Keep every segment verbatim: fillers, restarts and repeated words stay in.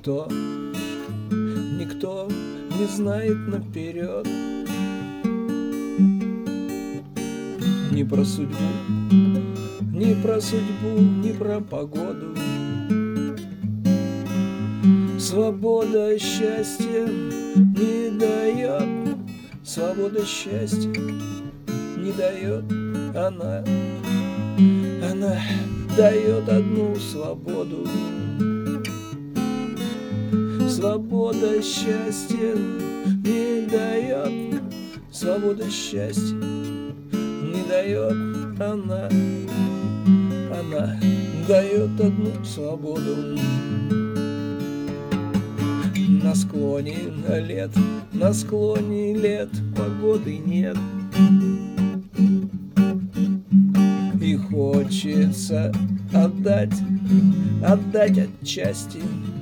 Никто, никто не знает наперед ни про судьбу, ни про судьбу, ни про погоду. Свобода счастья не дает, свобода счастья не дает. Она, она дает одну свободу. Свобода счастья не дает, свобода счастья не дает. Она, она дает одну свободу. На склоне лет, на склоне лет погоды нет, и хочется отдать, отдать отчасти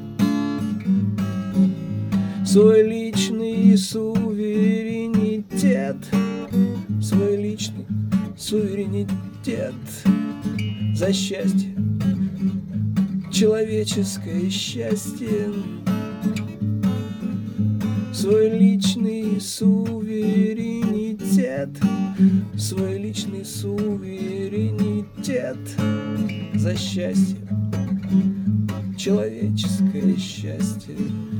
свой личный суверенитет, свой личный суверенитет за счастье, человеческое счастье, свой личный суверенитет, свой личный суверенитет за счастье, человеческое счастье.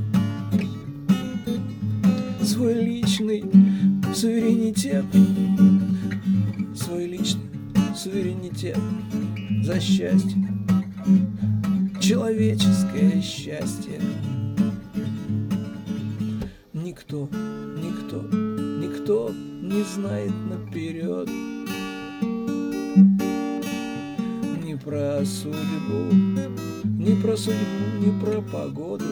Свой личный суверенитет, свой личный суверенитет за счастье, человеческое счастье. Никто, никто, никто не знает наперед ни про судьбу, ни про судьбу, ни про погоду.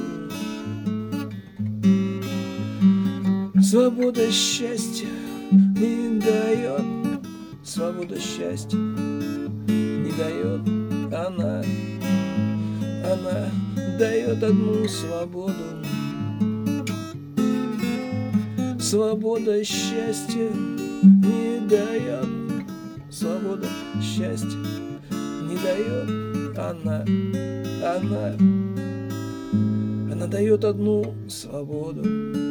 Свобода счастья не дает, свобода счастья не дает. Она, она дает одну свободу. Свобода счастья не дает, свобода счастья не дает. Она, она, она дает одну свободу.